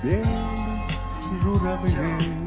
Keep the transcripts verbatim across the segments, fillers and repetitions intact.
пели журавли.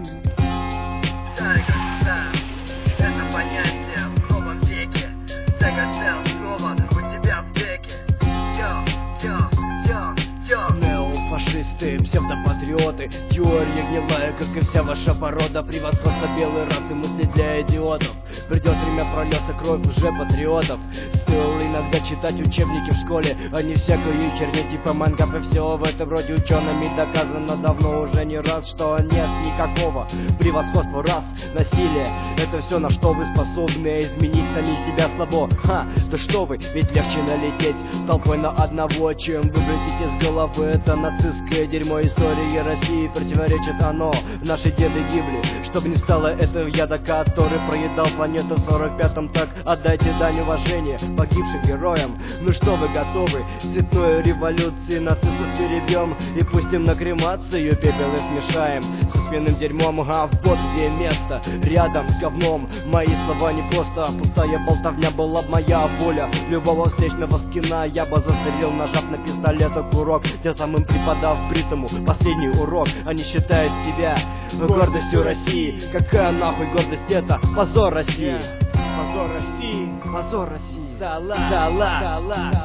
Тайга-стайл — это понятие в новом веке. Тайга-стайл снова у тебя в веке. Йо, йо, йо, йо. Неофашисты, псевдопатриоты, теория гнилая, как и вся ваша порода. Превосходство белой расы, мысли для идиотов. Придет время, прольется кровь уже патриотов. Стоило иногда читать учебники в школе, а не всякую херню типа мангап и все в этом роде. Учеными доказано давно уже не раз, что нет никакого превосходства рас. Насилие — это все, на что вы способны, а изменить сами себя слабо. Ха, да что вы, ведь легче налететь толпой на одного, чем выбросить из головы это нацистское дерьмо. Истории России противоречит оно. Наши деды гибли, чтобы не стало этого яда, который проедал планету в сорок пятом. Так отдайте дань уважения погибшим героям. Ну что, вы готовы? Цветной революции нацистов перебьем и пустим на кремацию пепел и смешаем со сменным дерьмом. А вот где место, рядом с говном. Мои слова не просто пустая болтовня, была б моя воля любого встречного скина я бы застрелил, нажав на пистолеток курок, тем самым преподав бритому последний урок. Они считают себя гордостью России. Какая нахуй гордость это? Позор России. Позор России. Позор России. Салат. Салат. Салат.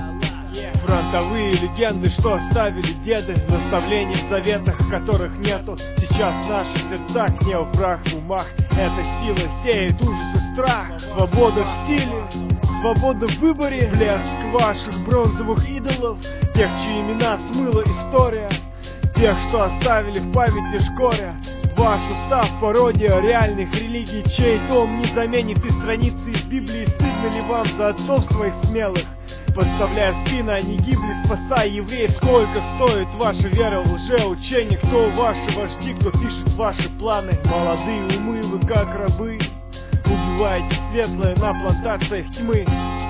Фронтовые легенды, что оставили деды, наставления в заветах, которых нету. Сейчас в наших сердцах неофраг в умах. Эта сила сеет ужас и страх. Свобода в стиле, свобода в выборе. Блеск ваших бронзовых идолов, тех, чьи имена смыла история, тех, что оставили в памяти лишь горя. Ваш устав пародия реальных религий, чей том не заменит и страницы из Библии. Стыдно ли вам за отцов своих смелых? Подставляя спины, они гибли, спасая евреев. Сколько стоит ваша вера в лжеучение? Кто ваши вожди, кто пишет ваши планы? Молодые умы, вы как рабы, убиваете светлое на плантациях тьмы.